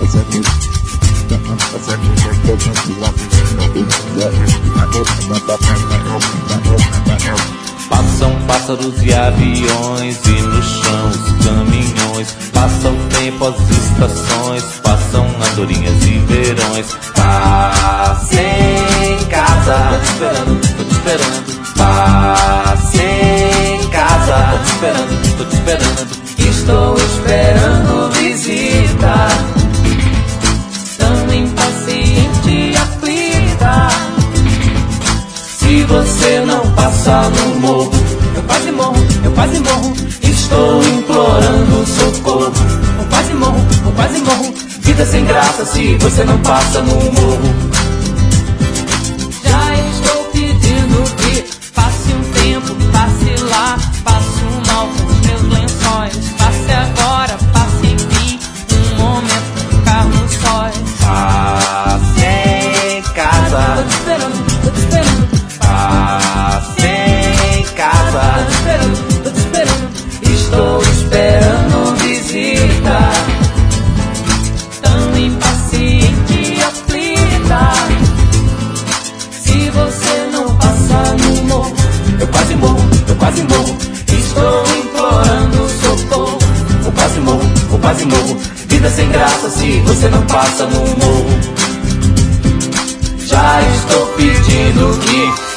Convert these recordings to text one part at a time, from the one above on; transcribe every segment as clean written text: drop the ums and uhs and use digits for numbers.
Passam pássaros e aviões e no chão os caminhões. Passa o tempo, as estações, passam andorinhas e verões. Passe em casa, tô te esperando, tô te esperando. Passe em casa, tô te esperando, tô te esperando. Estou esperando visita, tão impaciente e aflita. Se você não passa no morro, eu quase morro, eu quase morro. Estou implorando socorro. Eu quase morro, eu quase morro. Vida sem graça se você não passa no morro. Já estou pedindo que passe um tempo, passe lá. Passo mal com os meus lençóis. Passe agora, passe enfim. Um momento pra ficar no sóis. Passe em casa, tô te esperando, tô te esperando. Passe em casa, tô te esperando, tô te esperando. Estou esperando visita, tão impaciente e aflita. Se você não passar no morro, eu quase morro, eu quase morro. Estou implorando socorro. Eu quase morro, eu quase morro. Vida sem graça se você não passa no morro. Já estou pedindo que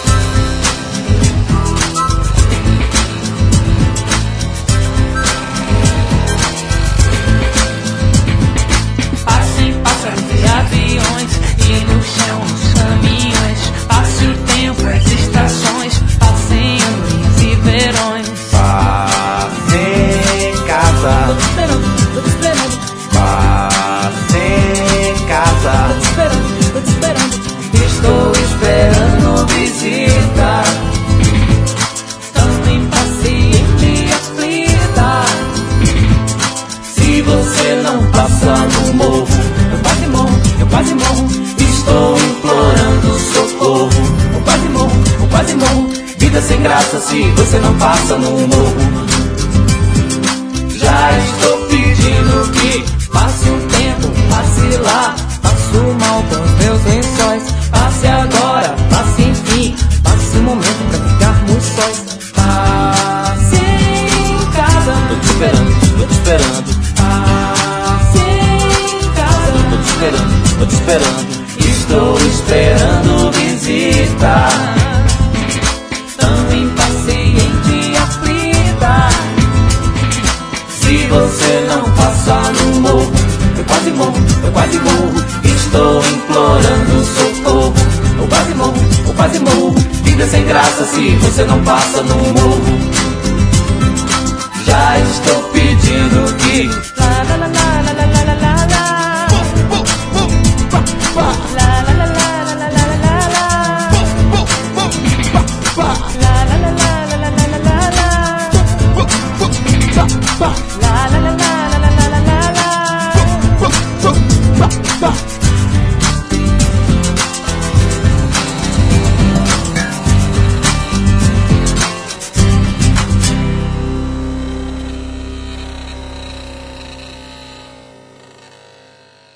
passem pássaros e aviões e no chão os caminhões. Passe o tempo, as estações, passem andorinhas e verões. Passe em casa, tô te esperando, tô te esperando. Passe em casa, tô te esperando, tô te esperando. Estou esperando visita, tão impaciente e aflita. Se você não passa no morro, eu quase morro, eu quase morro. Estou implorando socorro. Eu quase morro, eu quase morro. Vida sem graça se você não passa no morro. Já estou pedindo que passe um tempo, passe lá. Passo mal com os meus lençóis. Passe agora, passe enfim. Passe um momento pra ficarmos sóis. Passe em casa, tô te esperando, tô te esperando. Passe em casa, tô te esperando, tô te esperando. Estou esperando visita, tão impaciente e aflita. Se você não passar no morro, eu quase morro, eu quase morro. Estou implorando socorro. Eu quase morro, eu quase morro. Vida sem graça se você não passa no morro.